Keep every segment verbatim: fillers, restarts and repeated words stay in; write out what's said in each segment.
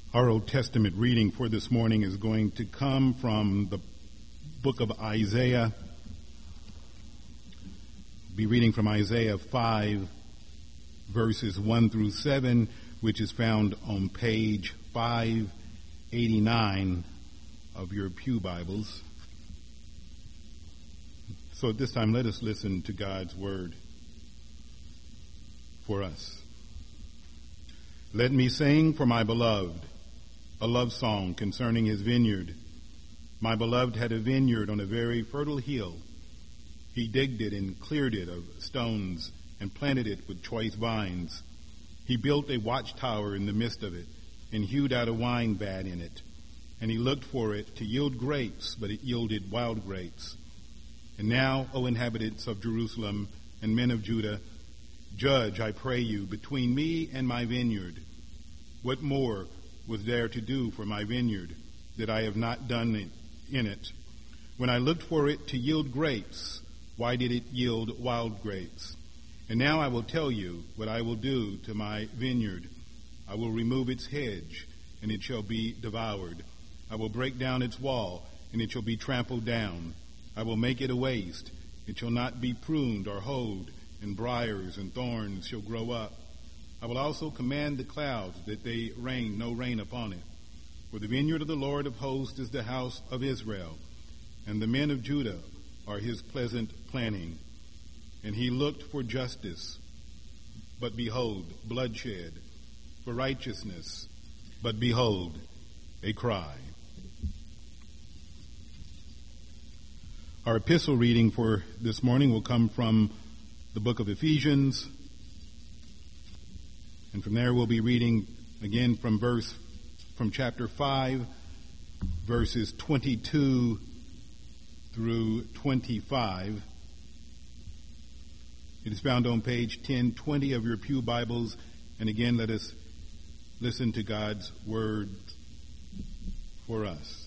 Our Old Testament reading for this morning is going to come from the book of Isaiah. Be reading from Isaiah five, verses one through seven, which is found on page five eighty-nine of your pew Bibles. So at this time, let us listen to God's word for us. Let me sing for my beloved a love song concerning his vineyard. My beloved had a vineyard on a very fertile hill. He digged it and cleared it of stones and planted it with choice vines. He built a watchtower in the midst of it and hewed out a wine vat in it. And he looked for it to yield grapes, but it yielded wild grapes. And now, O inhabitants of Jerusalem and men of Judah, judge, I pray you, between me and my vineyard. What more was there to do for my vineyard that I have not done in it? When I looked for it to yield grapes, why did it yield wild grapes? And now I will tell you what I will do to my vineyard. I will remove its hedge, and it shall be devoured. I will break down its wall, and it shall be trampled down. I will make it a waste. It shall not be pruned or hoed, and briars and thorns shall grow up. I will also command the clouds that they rain no rain upon it. For the vineyard of the Lord of hosts is the house of Israel, and the men of Judah are his pleasant planting. And he looked for justice, but behold, bloodshed, for righteousness, but behold, a cry. Our epistle reading for this morning will come from the book of Ephesians, and from there we'll be reading again from verse, from chapter five, verses twenty-two through twenty-five. It is found on page ten twenty of your pew Bibles. And again, let us listen to God's word for us.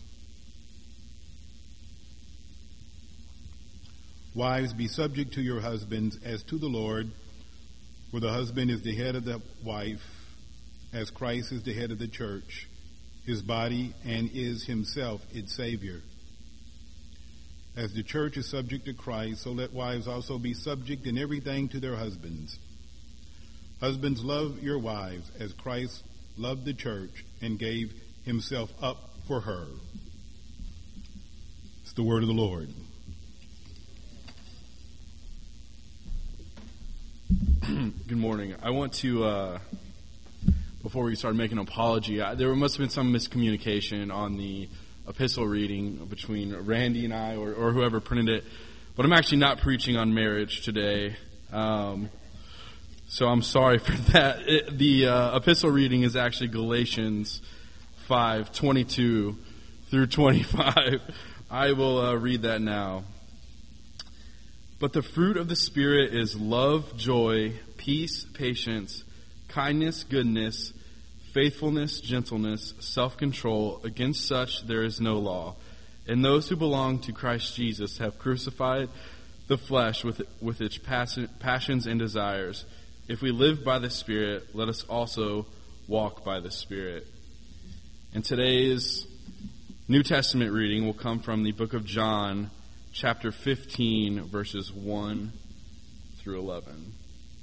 Wives, be subject to your husbands as to the Lord, for the husband is the head of the wife, as Christ is the head of the church, his body, and is himself its Savior. As the church is subject to Christ, so let wives also be subject in everything to their husbands. Husbands, love your wives as Christ loved the church and gave himself up for her. It's the word of the Lord. Good morning. I want to, uh, before we start making an apology, I, there must have been some miscommunication on the epistle reading between Randy and I, or, or whoever printed it. But I'm actually not preaching on marriage today, um, so I'm sorry for that. It, the uh, epistle reading is actually Galatians five twenty-two through twenty-five. I will uh, read that now. But the fruit of the Spirit is love, joy, peace, patience, kindness, goodness, faithfulness, gentleness, self-control. Against such there is no law. And those who belong to Christ Jesus have crucified the flesh with, with its passions and desires. If we live by the Spirit, let us also walk by the Spirit. And today's New Testament reading will come from the book of John, chapter fifteen, verses one through eleven.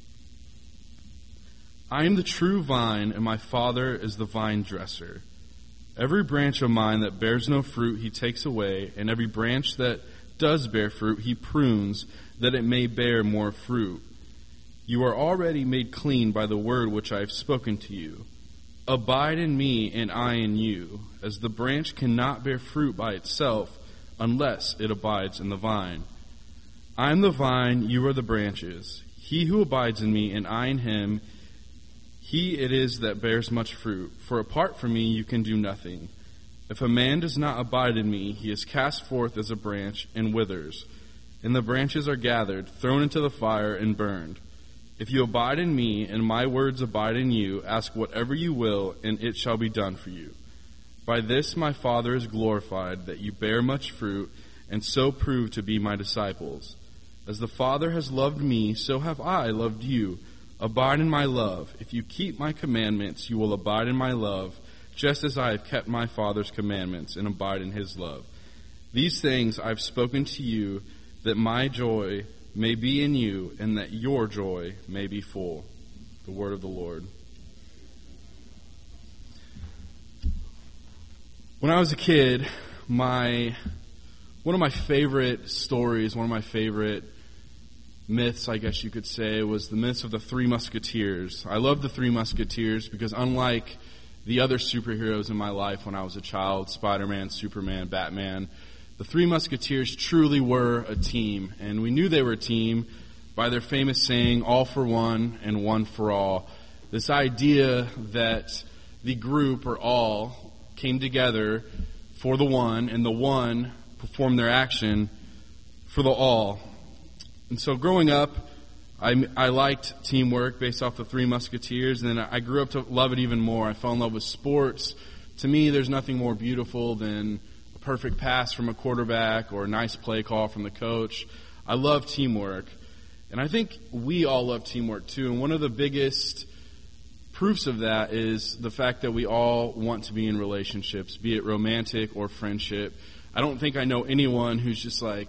I am the true vine, and my Father is the vine dresser. Every branch of mine that bears no fruit he takes away, and every branch that does bear fruit he prunes, that it may bear more fruit. You are already made clean by the word which I have spoken to you. Abide in me, and I in you, as the branch cannot bear fruit by itself, unless it abides in the vine. I am the vine, you are the branches. He who abides in me and I in him, he it is that bears much fruit. For apart from me you can do nothing. If a man does not abide in me, he is cast forth as a branch and withers. And the branches are gathered, thrown into the fire, and burned. If you abide in me and my words abide in you, ask whatever you will, and it shall be done for you. By this my Father is glorified, that you bear much fruit, and so prove to be my disciples. As the Father has loved me, so have I loved you. Abide in my love. If you keep my commandments, you will abide in my love, just as I have kept my Father's commandments and abide in his love. These things I've spoken to you, that my joy may be in you, and that your joy may be full. The word of the Lord. When I was a kid, my one of my favorite stories, one of my favorite myths, I guess you could say, was the myths of the Three Musketeers. I love the Three Musketeers because unlike the other superheroes in my life when I was a child, Spider-Man, Superman, Batman, the Three Musketeers truly were a team. And we knew they were a team by their famous saying, all for one and one for all. This idea that the group or all came together for the one, and the one performed their action for the all. And so growing up, I, I liked teamwork based off the Three Musketeers, and then I grew up to love it even more. I fell in love with sports. To me, there's nothing more beautiful than a perfect pass from a quarterback or a nice play call from the coach. I love teamwork. And I think we all love teamwork too. And one of the biggest proofs of that is the fact that we all want to be in relationships, be it romantic or friendship. I don't think I know anyone who's just like,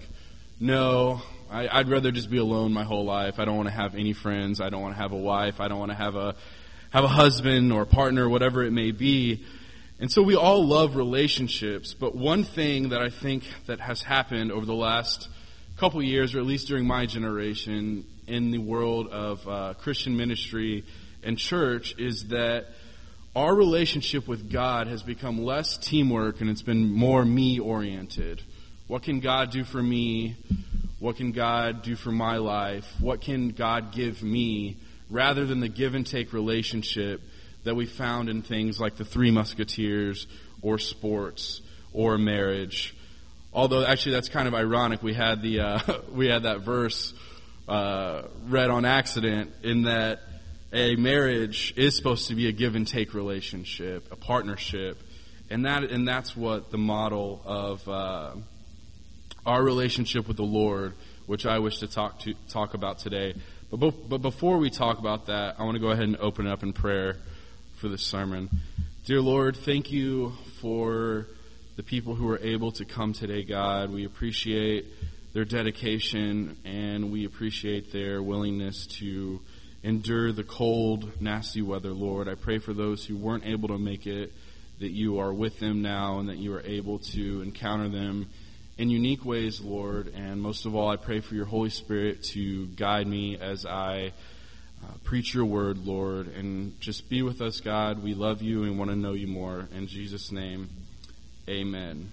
no, I, I'd rather just be alone my whole life. I don't want to have any friends. I don't want to have a wife. I don't want to have a have a husband or a partner, whatever it may be. And so we all love relationships. But one thing that I think that has happened over the last couple years, or at least during my generation, in the world of uh, Christian ministry and church, is that our relationship with God has become less teamwork and it's been more me-oriented. What can God do for me? What can God do for my life? What can God give me? Rather than the give and take relationship that we found in things like the Three Musketeers or sports or marriage. Although actually that's kind of ironic. We had the uh, we had that verse uh, read on accident, in that a marriage is supposed to be a give and take relationship, a partnership, and that and that's what the model of uh, our relationship with the Lord, which I wish to talk to talk about today. But be, but before we talk about that, I want to go ahead and open it up in prayer for this sermon. Dear Lord, thank you for the people who are able to come today, God. We appreciate their dedication, and we appreciate their willingness to endure the cold, nasty weather, Lord. I pray for those who weren't able to make it, that you are with them now and that you are able to encounter them in unique ways, Lord. And most of all, I pray for your Holy Spirit to guide me as I uh, preach your word, Lord. And just be with us, God. We love you and want to know you more. In Jesus' name, amen.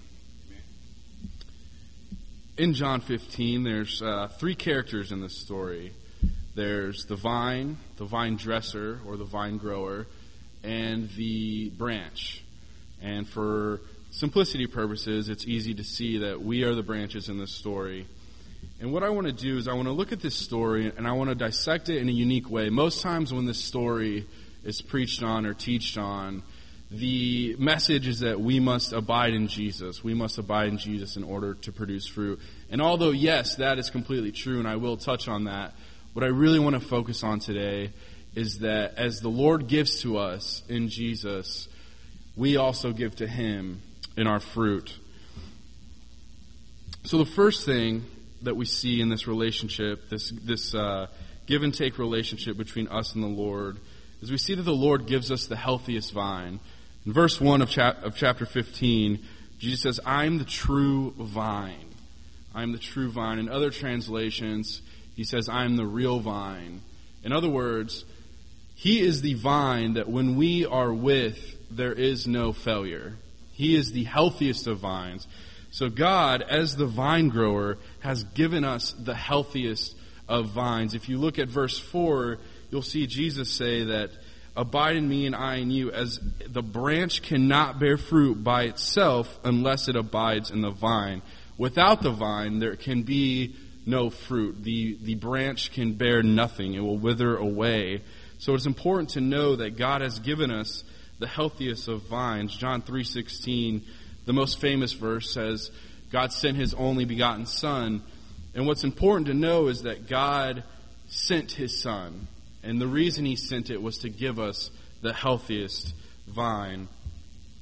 In John fifteen, there's uh, three characters in this story. There's the vine, the vine dresser, or the vine grower, and the branch. And for simplicity purposes, it's easy to see that we are the branches in this story. And what I want to do is I want to look at this story, and I want to dissect it in a unique way. Most times when this story is preached on or teached on, the message is that we must abide in Jesus. We must abide in Jesus in order to produce fruit. And although, yes, that is completely true, and I will touch on that, what I really want to focus on today is that as the Lord gives to us in Jesus, we also give to Him in our fruit. So the first thing that we see in this relationship, this this uh, give and take relationship between us and the Lord, is we see that the Lord gives us the healthiest vine. In verse one of, chap- of chapter fifteen, Jesus says, "I'm the true vine. I'm the true vine." In other translations, he says, "I'm the real vine." In other words, He is the vine that when we are with, there is no failure. He is the healthiest of vines. So God, as the vine grower, has given us the healthiest of vines. If you look at verse four, you'll see Jesus say that, "Abide in me and I in you, as the branch cannot bear fruit by itself unless it abides in the vine. Without the vine, there can be no fruit. The, the branch can bear nothing. It will wither away." So it's important to know that God has given us the healthiest of vines. John three sixteen, the most famous verse, says, God sent His only begotten Son. And what's important to know is that God sent His Son. And the reason He sent it was to give us the healthiest vine.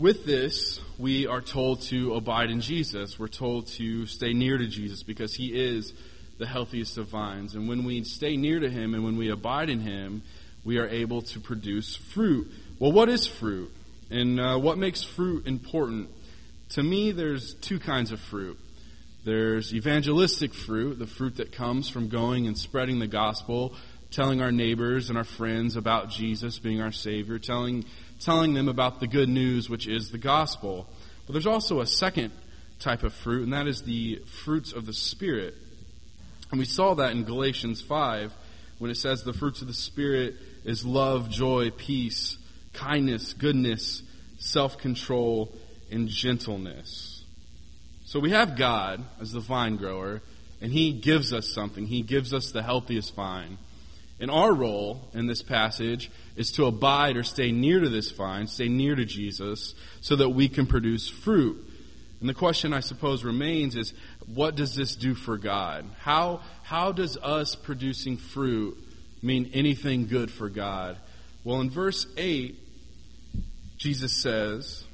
with this, we are told to abide in Jesus. We're told to stay near to Jesus because he is the healthiest of vines. And when we stay near to him and when we abide in him, we are able to produce fruit. Well, what is fruit? And uh, what makes fruit important? To me, there's two kinds of fruit. There's evangelistic fruit, the fruit that comes from going and spreading the gospel, telling our neighbors and our friends about Jesus being our Savior, telling telling them about the good news, which is the gospel. But there's also a second type of fruit, and that is the fruits of the Spirit. And we saw that in Galatians five, when it says the fruits of the Spirit is love, joy, peace, kindness, goodness, self-control, and gentleness. So we have God as the vine grower, and he gives us something. He gives us the healthiest vine. And our role in this passage is to abide or stay near to this vine, stay near to Jesus, so that we can produce fruit. And the question, I suppose, remains is, what does this do for God? How, how does us producing fruit mean anything good for God? Well, in verse eight, Jesus says,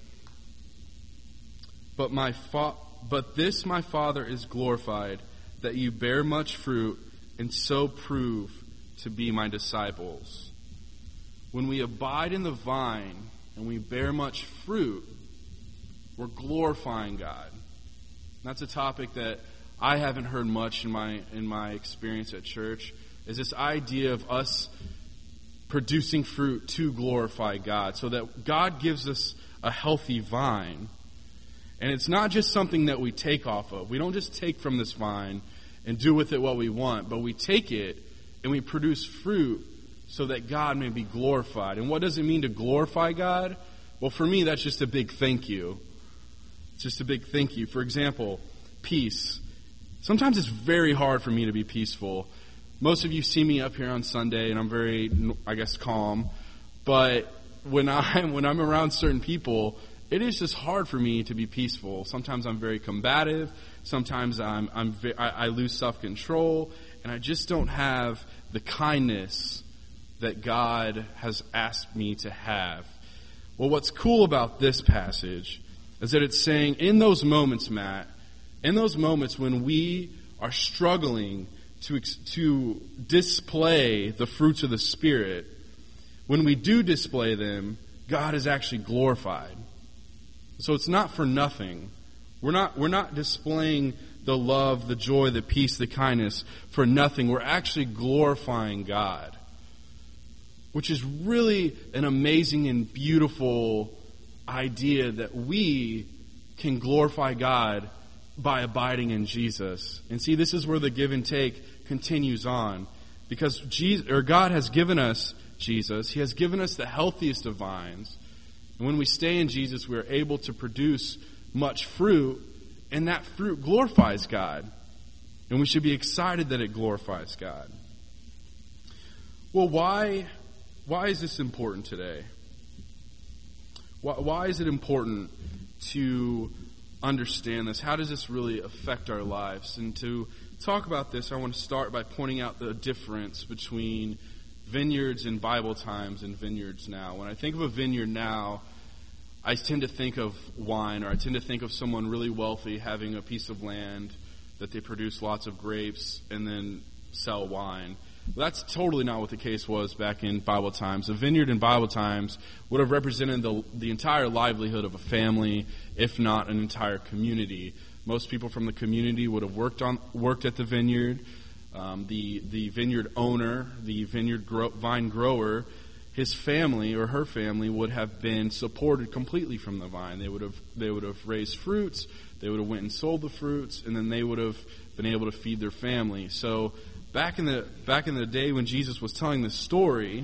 But my fa- but this my Father is glorified, that you bear much fruit, and so prove to be my disciples. When we abide in the vine and we bear much fruit, we're glorifying God. That's a topic that I haven't heard much in my in my experience at church, is this idea of us producing fruit to glorify God, so that God gives us a healthy vine. And it's not just something that we take off of. We don't just take from this vine and do with it what we want, but we take it and we produce fruit so that God may be glorified. And what does it mean to glorify God? Well, for me, that's just a big thank you. It's just a big thank you. For example, peace. Sometimes it's very hard for me to be peaceful. Most of you see me up here on Sunday, and I'm very, I guess, calm. But when I'm, when I'm around certain people, it is just hard for me to be peaceful. Sometimes I'm very combative. Sometimes I'm, I'm I, I lose self-control, and I just don't have the kindness that God has asked me to have. Well, what's cool about this passage is that it's saying in those moments, Matt, in those moments when we are struggling to to display the fruits of the Spirit, when we do display them, God is actually glorified. So it's not for nothing. We're not we're not displaying the love, the joy, the peace, the kindness for nothing. We're actually glorifying God, which is really an amazing and beautiful idea, that we can glorify God by abiding in Jesus. And see, this is where the give and take continues on, because Jesus, or God has given us Jesus. He has given us the healthiest of vines. And when we stay in Jesus, we are able to produce much fruit, and that fruit glorifies God. And we should be excited that it glorifies God. Well, why, why is this important today? Why, why is it important to understand this? How does this really affect our lives? And to talk about this, I want to start by pointing out the difference between vineyards in Bible times and vineyards now. When I think of a vineyard now, I tend to think of wine, or I tend to think of someone really wealthy having a piece of land that they produce lots of grapes and then sell wine. Well, that's totally not what the case was back in Bible times. A vineyard in Bible times would have represented the, the entire livelihood of a family, if not an entire community. Most people from the community would have worked on worked at the vineyard. Um, the the vineyard owner, the vineyard grow, vine grower, his family or her family would have been supported completely from the vine. They would have they would have raised fruits, they would have went and sold the fruits, and then they would have been able to feed their family. So back in the back in the day when Jesus was telling this story,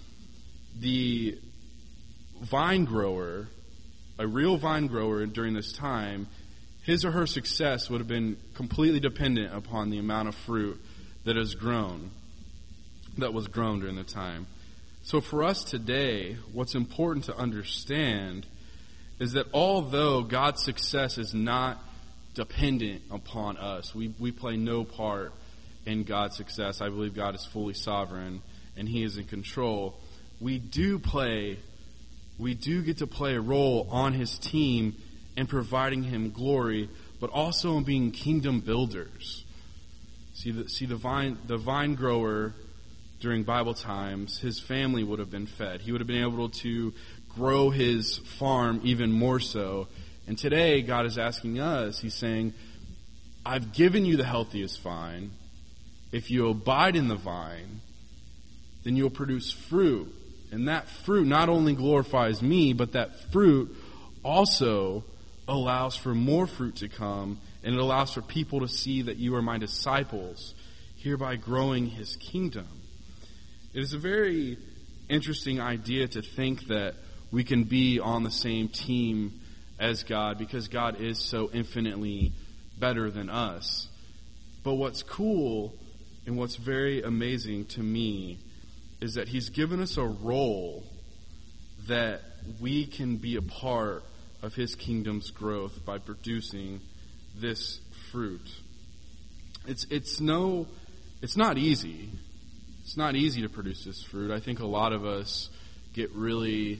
the vine grower, a real vine grower during this time, his or her success would have been completely dependent upon the amount of fruit that has grown, that was grown during the time. So for us today, what's important to understand is that although God's success is not dependent upon us, we, we play no part in God's success. I believe God is fully sovereign and He is in control. We do play we do get to play a role on his team in providing him glory, but also in being kingdom builders. See the see the vine the vine grower during Bible times, his family would have been fed. He would have been able to grow his farm even more so. And today, God is asking us, he's saying, I've given you the healthiest vine. If you abide in the vine, then you'll produce fruit. And that fruit not only glorifies me, but that fruit also allows for more fruit to come, and it allows for people to see that you are my disciples, hereby growing his kingdom. It is a very interesting idea to think that we can be on the same team as God, because God is so infinitely better than us. But what's cool and what's very amazing to me is that he's given us a role that we can be a part of his kingdom's growth by producing this fruit. It's it's no it's not easy. It's not easy to produce this fruit. I think a lot of us get really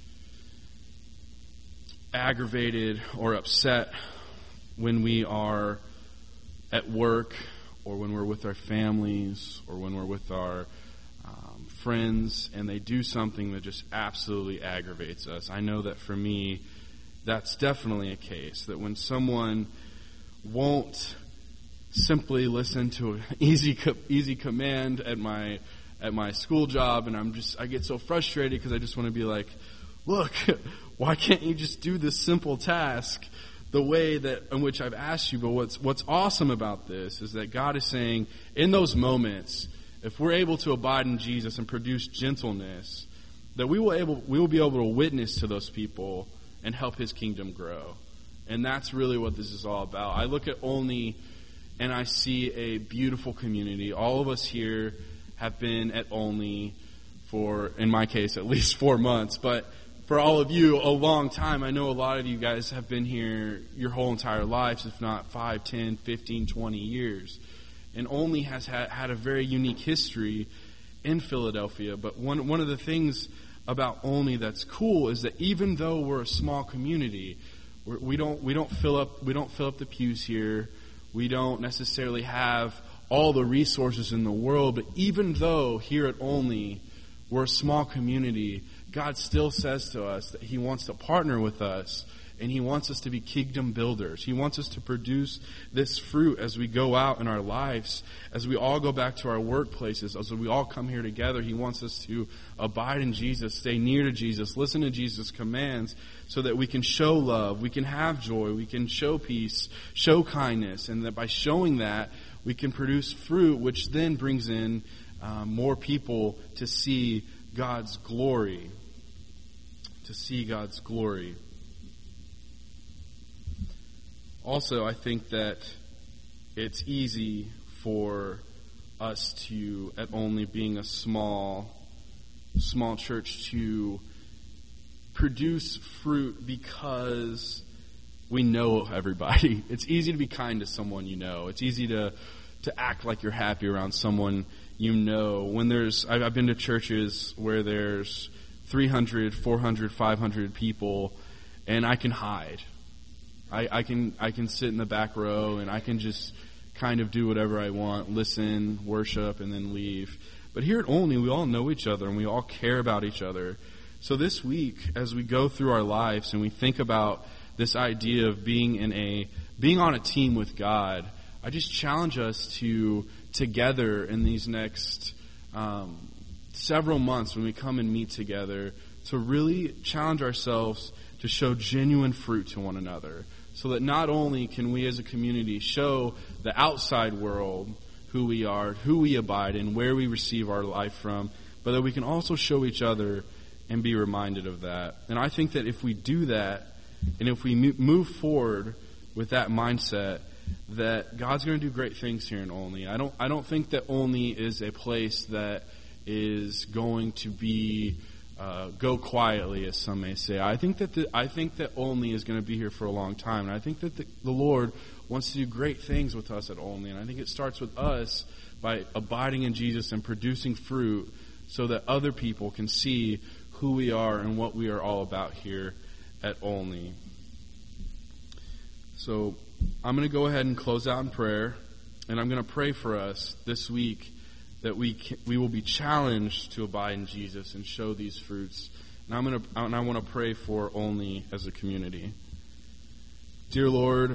aggravated or upset when we are at work, or when we're with our families, or when we're with our um, friends, and they do something that just absolutely aggravates us. I know that for me, that's definitely a case, that when someone won't simply listen to an easy easy command at my at my school job, and I'm just I get so frustrated because I just want to be like, look, why can't you just do this simple task the way that in which I've asked you? But what's what's awesome about this is that God is saying, in those moments, if we're able to abide in Jesus and produce gentleness, that we will able we will be able to witness to those people and help his kingdom grow. And that's really what this is all about. I look at Olney and I see a beautiful community. All of us here have been at Olney for, in my case, at least four months. But for all of you, a long time. I know a lot of you guys have been here your whole entire lives, if not five, ten, fifteen, twenty years. And Olney has had, had a very unique history in Philadelphia. But one one of the things about Olney that's cool is that even though we're a small community, we're, we don't we don't fill up we don't fill up the pews here. We don't necessarily have all the resources in the world, but even though here at Olney we're a small community, God still says to us that he wants to partner with us, and he wants us to be kingdom builders. He wants us to produce this fruit as we go out in our lives, as we all go back to our workplaces, as we all come here together. He wants us to abide in Jesus, stay near to Jesus, listen to Jesus' commands, so that we can show love, we can have joy, we can show peace, show kindness, and that by showing that, we can produce fruit, which then brings in uh, more people to see God's glory. To see God's glory. Also, I think that it's easy for us to, at Olney being a small, small church, to produce fruit because we know everybody. It's easy to be kind to someone you know. It's easy to to act like you're happy around someone you know. When there's, I've, I've been to churches where there's three hundred, four hundred, five hundred people, and I can hide. I, I can I can sit in the back row, and I can just kind of do whatever I want, listen, worship, and then leave. But here at Olney, we all know each other, and we all care about each other. So this week, as we go through our lives and we think about this idea of being in a being on a team with God, I just challenge us to, together in these next um, several months when we come and meet together, to really challenge ourselves to show genuine fruit to one another, so that not only can we as a community show the outside world who we are, who we abide in, where we receive our life from, but that we can also show each other and be reminded of that. And I think that if we do that, and if we move forward with that mindset, that God's going to do great things here in Olney. I don't I don't think that Olney is a place that is going to be uh, go quietly, as some may say. I think that the, I think that Olney is going to be here for a long time, and I think that the, the Lord wants to do great things with us at Olney. And I think it starts with us by abiding in Jesus and producing fruit, so that other people can see who we are and what we are all about here at Olney. So I'm going to go ahead and close out in prayer, and I'm going to pray for us this week that we can, we will be challenged to abide in Jesus and show these fruits. And I'm going to and I want to pray for Olney as a community. Dear Lord,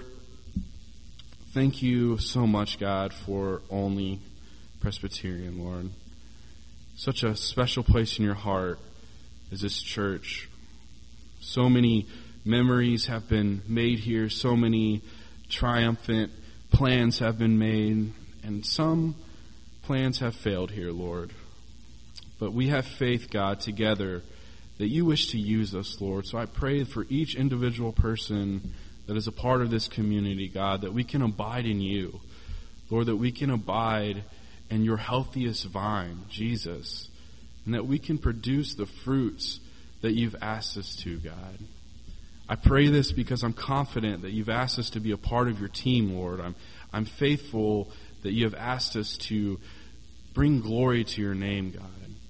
thank you so much, God, for Olney Presbyterian, Lord. Such a special place in your heart is this church. So many memories have been made here. So many triumphant plans have been made. And some plans have failed here, Lord. But we have faith, God, together that you wish to use us, Lord. So I pray for each individual person that is a part of this community, God, that we can abide in you. Lord, that we can abide in your healthiest vine, Jesus, and that we can produce the fruits that you've asked us to, God. I pray this because I'm confident that you've asked us to be a part of your team, Lord. I'm I'm faithful that you have asked us to bring glory to your name, God.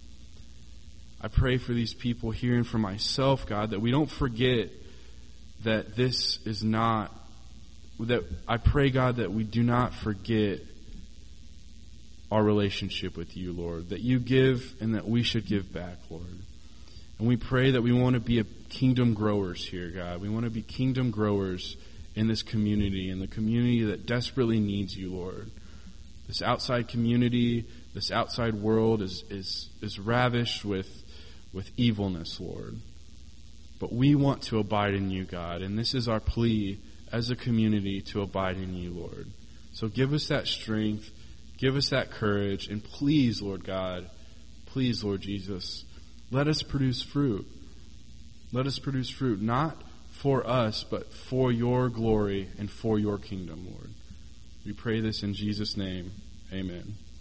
I pray for these people here and for myself, God, that we don't forget that this is not, that I pray, God, that we do not forget our relationship with you, Lord, that you give and that we should give back, Lord. And we pray that we want to be a kingdom growers here, God. We want to be kingdom growers in this community, in the community that desperately needs you, Lord. This outside community, this outside world is is is ravished with with evilness, Lord. But we want to abide in you, God, and this is our plea as a community to abide in you, Lord. So give us that strength, give us that courage, and please, Lord God, please, Lord Jesus, let us produce fruit. Let us produce fruit, not for us, but for your glory and for your kingdom, Lord. We pray this in Jesus' name. Amen.